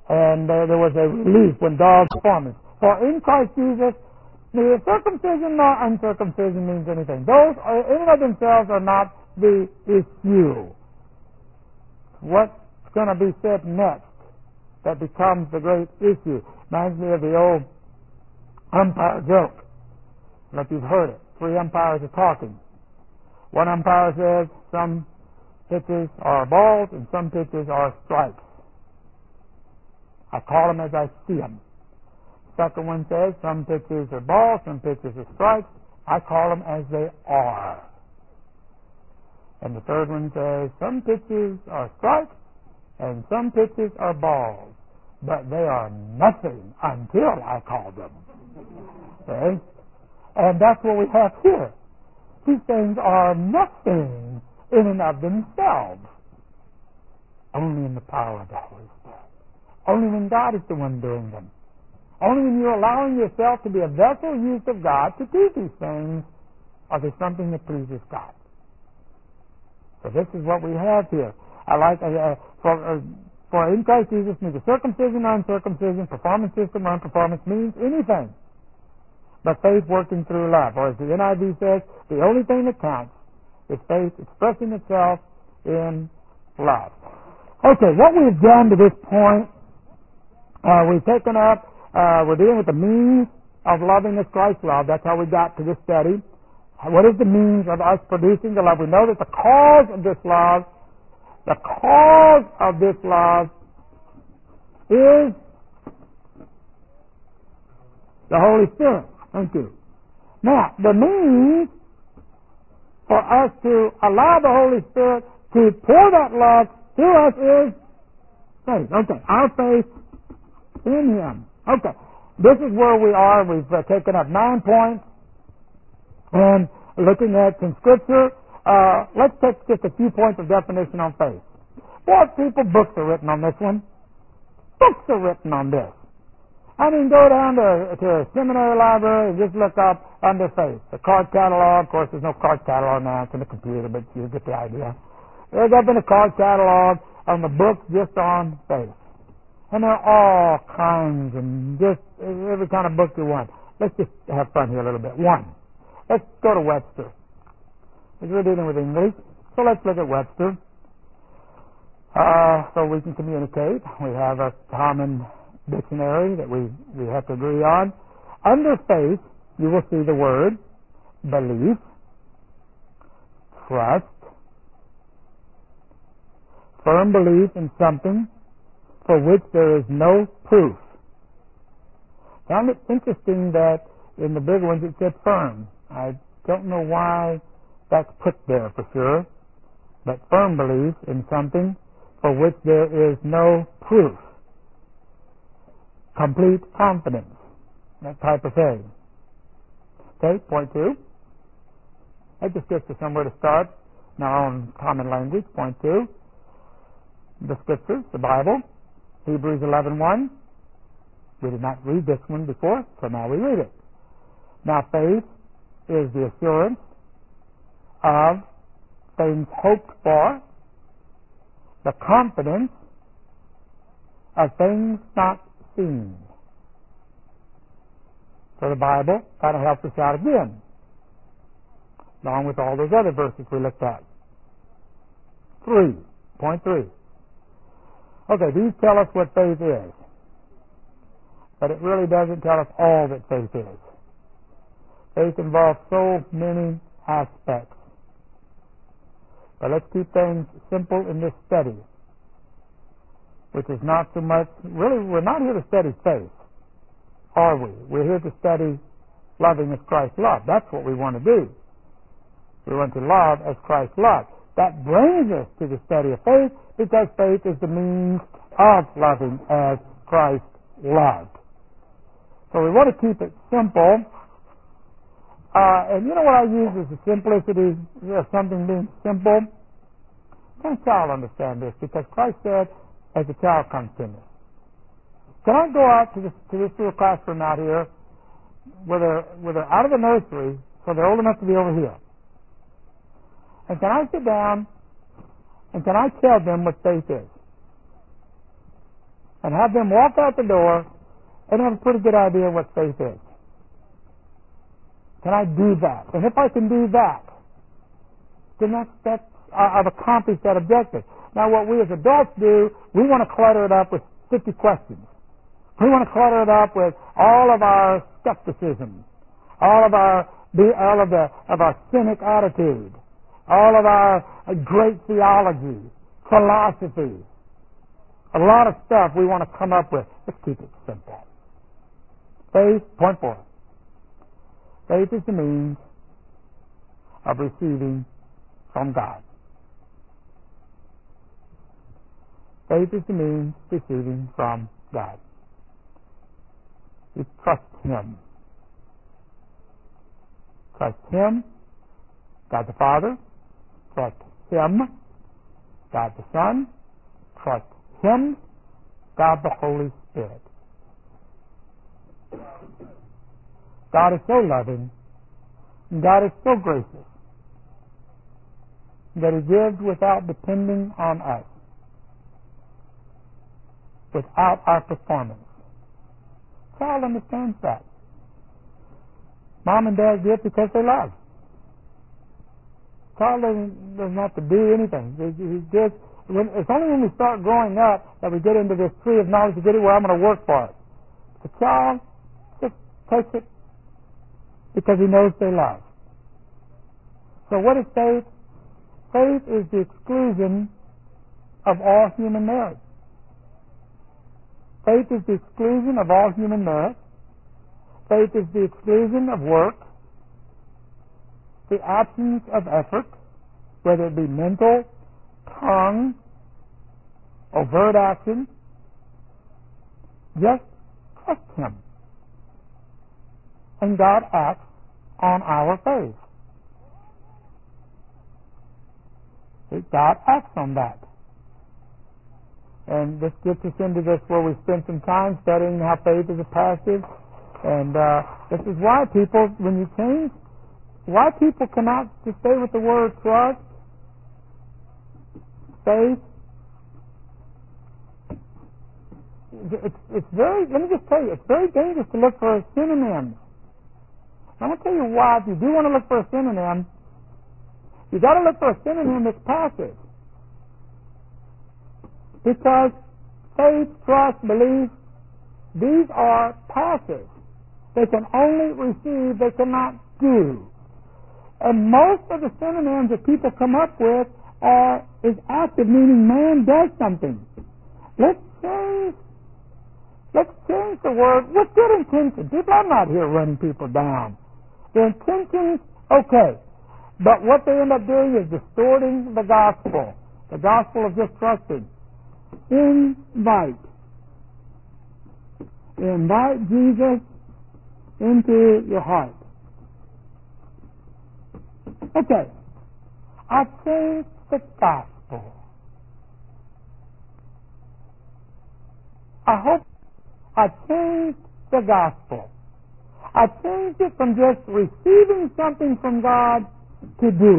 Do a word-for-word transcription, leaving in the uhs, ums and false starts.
And uh, there was a relief when dogs performed. For in Christ Jesus, neither circumcision nor uncircumcision means anything. Those are, in and of themselves are not the issue. What's going to be said next that becomes the great issue? Reminds me of the old umpire joke. Like you've heard it. Three umpires are talking. One umpire says some pitches are balls and some pitches are strikes. I call them as I see them. Second one says some pitches are balls, some pitches are strikes. I call them as they are. And the third one says some pitches are strikes and some pitches are balls, but they are nothing until I call them. Okay? And that's what we have here. These things are nothing in and of themselves, only in the power of the Holy Spirit. Only when God is the one doing them. Only when you're allowing yourself to be a vessel used of God to do these things are they something that pleases God. So this is what we have here. I like uh, for uh, for in Christ Jesus neither circumcision nor uncircumcision, performance system or unperformance means anything but faith working through love. Or as the N I V says, the only thing that counts is faith expressing itself in love. Okay, what we've done to this point, uh, we've taken up, uh, we're dealing with the means of loving as Christ loved. That's how we got to this study. What is the means of us producing the love? We know that the cause of this love, the cause of this love is the Holy Spirit. Thank you. Now, the means for us to allow the Holy Spirit to pour that love through us is faith. Okay, our faith in Him. Okay, this is where we are. We've uh, taken up nine points and looking at some Scripture. Uh, let's take just a few points of definition on faith. What people, books are written on this one. Books are written on this. I mean, go down to, to a seminary library and just look up under faith. The card catalog, of course, there's no card catalog now. It's in the computer, but you get the idea. There's up in the card catalog on the books just on faith. And there are all kinds and just every kind of book you want. Let's just have fun here a little bit. One, let's go to Webster. Because we're dealing with English, so let's look at Webster. Uh, so we can communicate. We have a common dictionary that we, we have to agree on. Under faith, you will see the word belief, trust, firm belief in something for which there is no proof. Found it interesting that in the big ones it said firm. I don't know why that's put there for sure, but firm belief in something for which there is no proof. Complete confidence, that type of thing. Okay, point two. That just gets us somewhere to start in our own common language. Point two. The Scriptures, the Bible, Hebrews eleven one. We did not read this one before, so now we read it. Now faith is the assurance of things hoped for, the confidence of things not seen. So the Bible kind of helps us out again, along with all those other verses we looked at. Three, point three. Okay, these tell us what faith is, but it really doesn't tell us all that faith is. Faith involves so many aspects. But let's keep things simple in this study, which is not so much, really, we're not here to study faith, are we? We're here to study loving as Christ loved. That's what we want to do. We want to love as Christ loved. That brings us to the study of faith, because faith is the means of loving as Christ loved. So we want to keep it simple. Uh, and you know what I use as the simplicity of something being simple? Can a child understand this? Because Christ said, as a child comes to me. Can I go out to this, to this little classroom out here where they're, where they're out of the nursery, so they're old enough to be over here? And can I sit down and can I tell them what faith is? and have them walk out the door and have a pretty good idea what faith is. Can I do that? And if I can do that, then that's, that's I've accomplished that objective. Now, what we as adults do, we want to clutter it up with fifty questions. We want to clutter it up with all of our skepticism, all of our all of the of our cynic attitude, all of our great theology, philosophy, a lot of stuff we want to come up with. Let's keep it simple. Faith, point four. Faith is the means of receiving from God. Faith is the means of receiving from God. You trust Him. Trust Him, God the Father. Trust Him, God the Son. Trust Him, God the Holy Spirit. God is so loving, and God is so gracious, that He gives without depending on us, without our performance. Child understands that. Mom and Dad give because they love. Child doesn't, doesn't have to do anything. He, he gives, when, it's only when we start growing up that we get into this tree of knowledge of good where I'm going to work for it. The child just takes it because he knows they love. So what is faith? Faith is the exclusion of all human merit. Faith is the exclusion of all human merit. Faith is the exclusion of work, the absence of effort, whether it be mental, tongue, overt action. Just trust Him. And God acts on our faith. God acts on that. And this gets us into this where we spend some time studying how faith is a passive. And uh, this is why people, when you change, why people cannot just stay with the word trust, faith. It's, it's very, let me just tell you, it's very dangerous to look for a synonym. I'm going to tell you why. If you do want to look for a synonym, you got to look for a synonym that's passive. Because faith, trust, belief, these are passive. They can only receive, they cannot do. And most of the synonyms that people come up with are is active, meaning man does something. Let's change let's change the word with good intention. People, I'm not here running people down. The intentions, okay. But what they end up doing is distorting the gospel. The gospel of just trusting. Invite. Invite Jesus into your heart. Okay. I changed the gospel. I hope I changed the gospel. I changed it from just receiving something from God to do